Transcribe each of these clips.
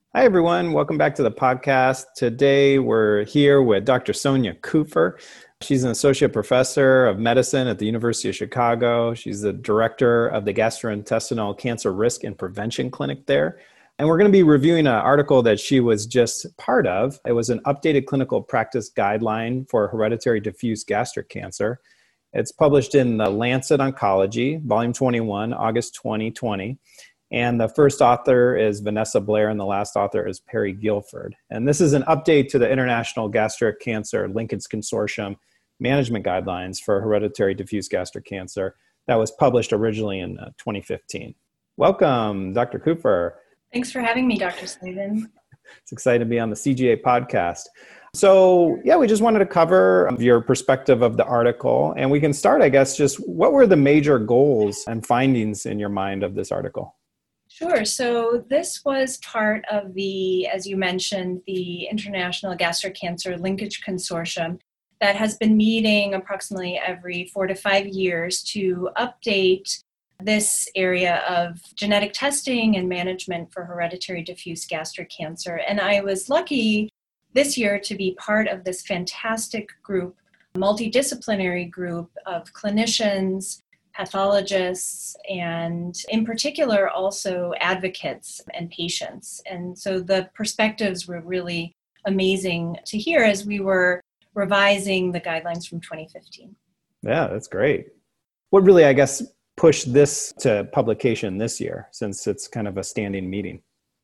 Hi, everyone. Welcome back to the podcast. Today, we're here with Dr. Sonia Kupfer. She's an associate professor of medicine at the University of Chicago. She's the director of the Gastrointestinal Cancer Risk and Prevention Clinic there. And we're going to be reviewing an article that she was just part of. It was an updated clinical practice guideline for hereditary diffuse gastric cancer. It's published in the Lancet Oncology, volume 21, August 2020. And the first author is Vanessa Blair, and the last author is Perry Guilford. And this is an update to the International Gastric Cancer Linkage Consortium Management Guidelines for Hereditary Diffuse Gastric Cancer that was published originally in 2015. Welcome, Dr. Kupfer. Thanks for having me, Dr. Slavin. It's exciting to be on the CGA podcast. So, we just wanted to cover your perspective of the article. And we can start, I guess, just what were the major goals and findings in your mind of this article? Sure. So this was part of as you mentioned, the International Gastric Cancer Linkage Consortium that has been meeting approximately every 4 to 5 years to update this area of genetic testing and management for hereditary diffuse gastric cancer. And I was lucky this year to be part of this fantastic group, multidisciplinary group of clinicians, pathologists, and in particular also advocates and patients. And so the perspectives were really amazing to hear as we were revising the guidelines from 2015. Yeah, that's great. What really, I guess, pushed this to publication this year, since it's kind of a standing meeting?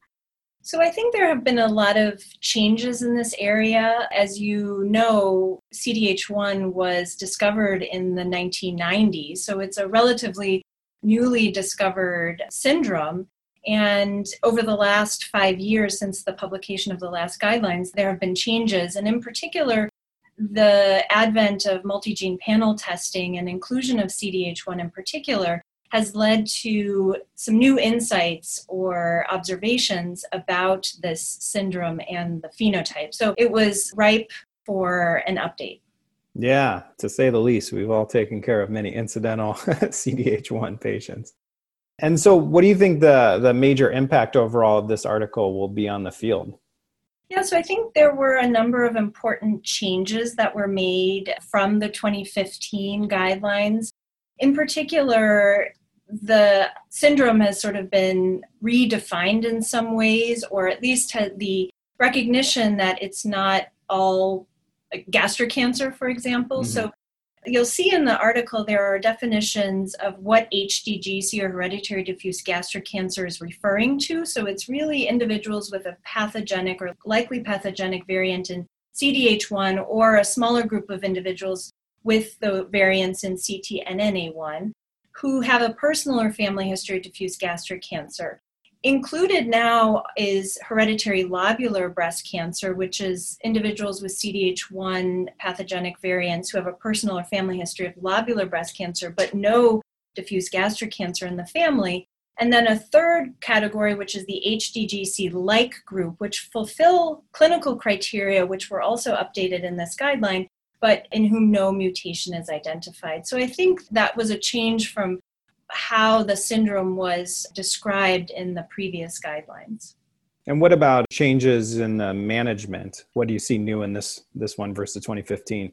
So I think there have been a lot of changes in this area. As you know, CDH1 was discovered in the 1990s, so it's a relatively newly discovered syndrome. And over the last 5 years since the publication of the last guidelines, there have been changes. And in particular, the advent of multi-gene panel testing and inclusion of CDH1 in particular has led to some new insights or observations about this syndrome and the phenotype. So it was ripe for an update. Yeah, to say the least. We've all taken care of many incidental CDH1 patients. And so what do you think the major impact overall of this article will be on the field? Yeah, so I think there were a number of important changes that were made from the 2015 guidelines. In particular, the syndrome has sort of been redefined in some ways, or at least had the recognition that it's not all gastric cancer, for example. Mm-hmm. So you'll see in the article there are definitions of what HDGC or hereditary diffuse gastric cancer is referring to. So it's really individuals with a pathogenic or likely pathogenic variant in CDH1 or a smaller group of individuals with the variants in CTNNA1 who have a personal or family history of diffuse gastric cancer. Included now is hereditary lobular breast cancer, which is individuals with CDH1 pathogenic variants who have a personal or family history of lobular breast cancer, but no diffuse gastric cancer in the family. And then a third category, which is the HDGC-like group, which fulfill clinical criteria, which were also updated in this guideline, but in whom no mutation is identified. So I think that was a change from how the syndrome was described in the previous guidelines. And what about changes in the management? What do you see new in this one versus 2015?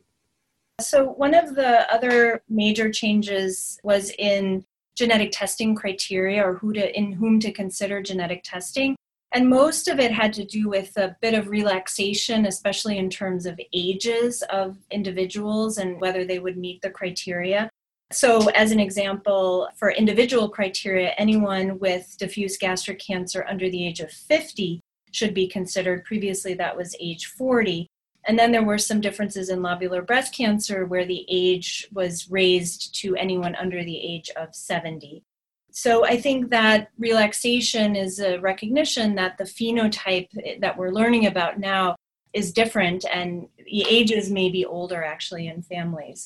So one of the other major changes was in genetic testing criteria, or in whom to consider genetic testing. And most of it had to do with a bit of relaxation, especially in terms of ages of individuals and whether they would meet the criteria. So as an example, for individual criteria, anyone with diffuse gastric cancer under the age of 50 should be considered. Previously, that was age 40. And then there were some differences in lobular breast cancer where the age was raised to anyone under the age of 70. So I think that relaxation is a recognition that the phenotype that we're learning about now is different, and the ages may be older actually in families.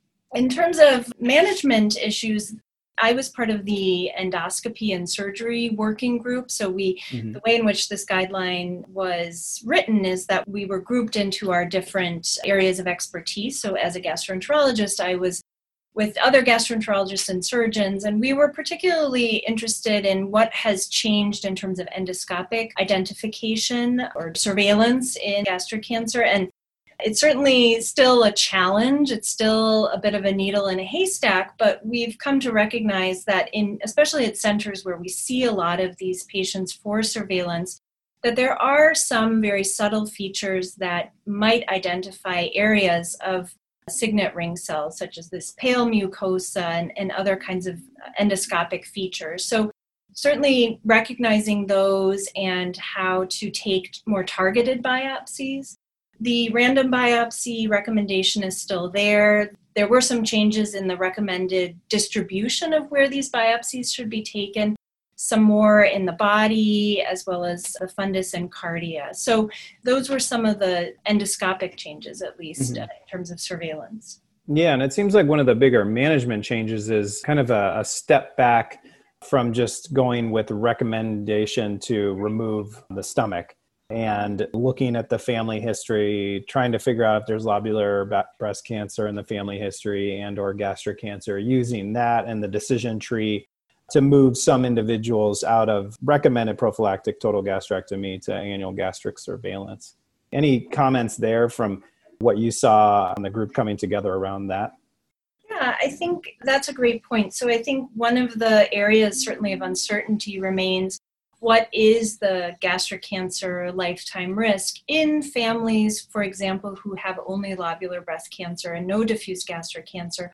In terms of management issues, I was part of the endoscopy and surgery working group. So the way in which this guideline was written is that we were grouped into our different areas of expertise. So as a gastroenterologist, I was with other gastroenterologists and surgeons, and we were particularly interested in what has changed in terms of endoscopic identification or surveillance in gastric cancer. And it's certainly still a challenge. It's still a bit of a needle in a haystack, but we've come to recognize that especially at centers where we see a lot of these patients for surveillance, that there are some very subtle features that might identify areas of signet ring cells, such as this pale mucosa and other kinds of endoscopic features. So certainly recognizing those and how to take more targeted biopsies. The random biopsy recommendation is still there. There were some changes in the recommended distribution of where these biopsies should be taken, some more in the body, as well as the fundus and cardia. So those were some of the endoscopic changes, at least in terms of surveillance. Yeah, and it seems like one of the bigger management changes is kind of a step back from just going with recommendation to remove the stomach and looking at the family history, trying to figure out if there's lobular breast cancer in the family history and or gastric cancer, using that and the decision tree to move some individuals out of recommended prophylactic total gastrectomy to annual gastric surveillance. Any comments there from what you saw on the group coming together around that? Yeah, I think that's a great point. So I think one of the areas certainly of uncertainty remains what is the gastric cancer lifetime risk in families, for example, who have only lobular breast cancer and no diffuse gastric cancer,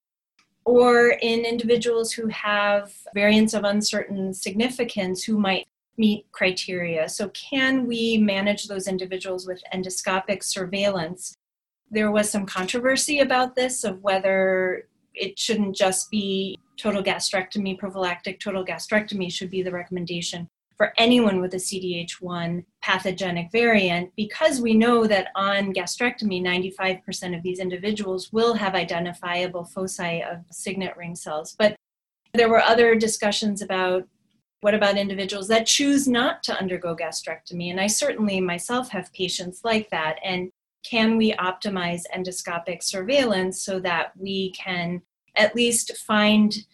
or in individuals who have variants of uncertain significance who might meet criteria. So can we manage those individuals with endoscopic surveillance? There was some controversy about this, of whether it shouldn't just be total gastrectomy, prophylactic total gastrectomy should be the recommendation for anyone with a CDH1 pathogenic variant, because we know that on gastrectomy, 95% of these individuals will have identifiable foci of signet ring cells. But there were other discussions about what about individuals that choose not to undergo gastrectomy? And I certainly myself have patients like that. And can we optimize endoscopic surveillance so that we can at least find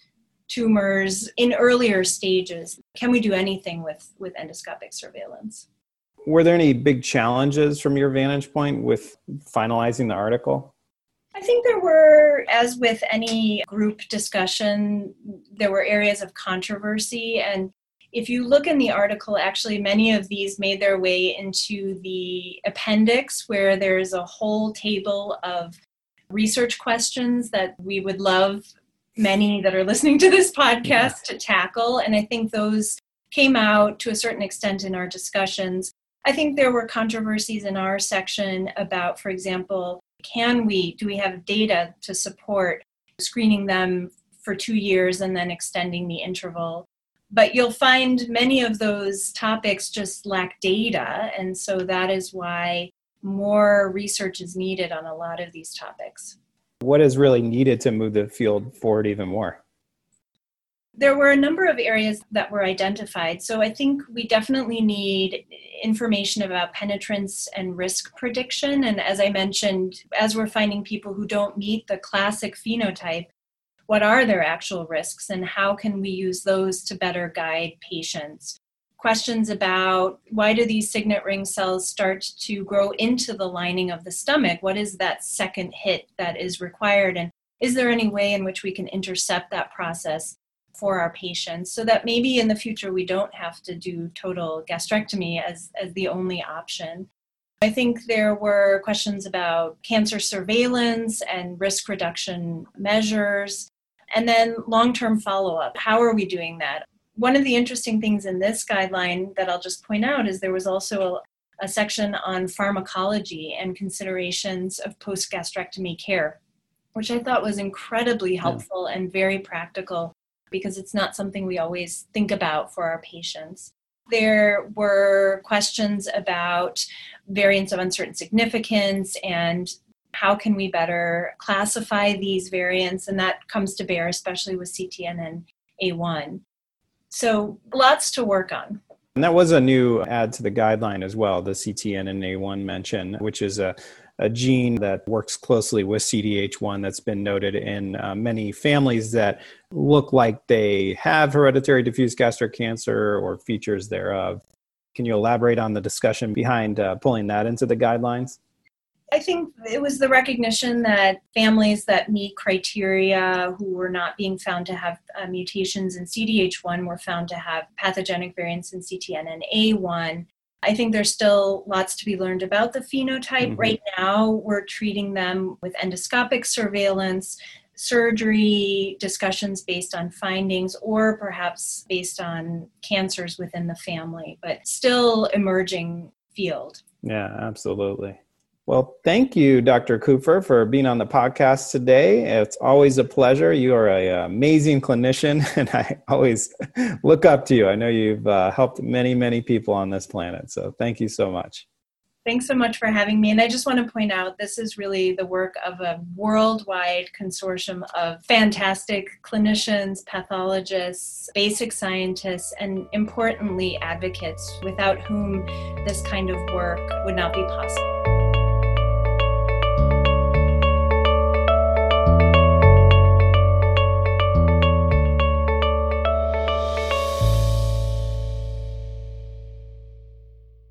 tumors in earlier stages? Can we do anything with endoscopic surveillance? Were there any big challenges from your vantage point with finalizing the article? I think there were, as with any group discussion, there were areas of controversy. And if you look in the article, actually many of these made their way into the appendix, where there's a whole table of research questions that we would love many that are listening to this podcast to tackle. And I think those came out to a certain extent in our discussions. I think there were controversies in our section about, for example, do we have data to support screening them for 2 years and then extending the interval? But you'll find many of those topics just lack data. And so that is why more research is needed on a lot of these topics. What is really needed to move the field forward even more? There were a number of areas that were identified. So I think we definitely need information about penetrance and risk prediction. And as I mentioned, as we're finding people who don't meet the classic phenotype, what are their actual risks and how can we use those to better guide patients? Questions about why do these signet ring cells start to grow into the lining of the stomach? What is that second hit that is required? And is there any way in which we can intercept that process for our patients so that maybe in the future we don't have to do total gastrectomy as the only option? I think there were questions about cancer surveillance and risk reduction measures, and then long-term follow-up. How are we doing that? One of the interesting things in this guideline that I'll just point out is there was also a section on pharmacology and considerations of post-gastrectomy care, which I thought was incredibly helpful and very practical because it's not something we always think about for our patients. There were questions about variants of uncertain significance and how can we better classify these variants, and that comes to bear especially with CTN and A1. So lots to work on. And that was a new add to the guideline as well, the CTN and A1 mention, which is a a gene that works closely with CDH1 that's been noted in many families that look like they have hereditary diffuse gastric cancer or features thereof. Can you elaborate on the discussion behind pulling that into the guidelines? I think it was the recognition that families that meet criteria who were not being found to have mutations in CDH1 were found to have pathogenic variants in CTNNA1. I think there's still lots to be learned about the phenotype. Right now, we're treating them with endoscopic surveillance, surgery, discussions based on findings, or perhaps based on cancers within the family, but still emerging field. Yeah, absolutely. Well, thank you, Dr. Kupfer, for being on the podcast today. It's always a pleasure. You are an amazing clinician, and I always look up to you. I know you've helped many, many people on this planet, so thank you so much. Thanks so much for having me. And I just want to point out, this is really the work of a worldwide consortium of fantastic clinicians, pathologists, basic scientists, and importantly, advocates, without whom this kind of work would not be possible.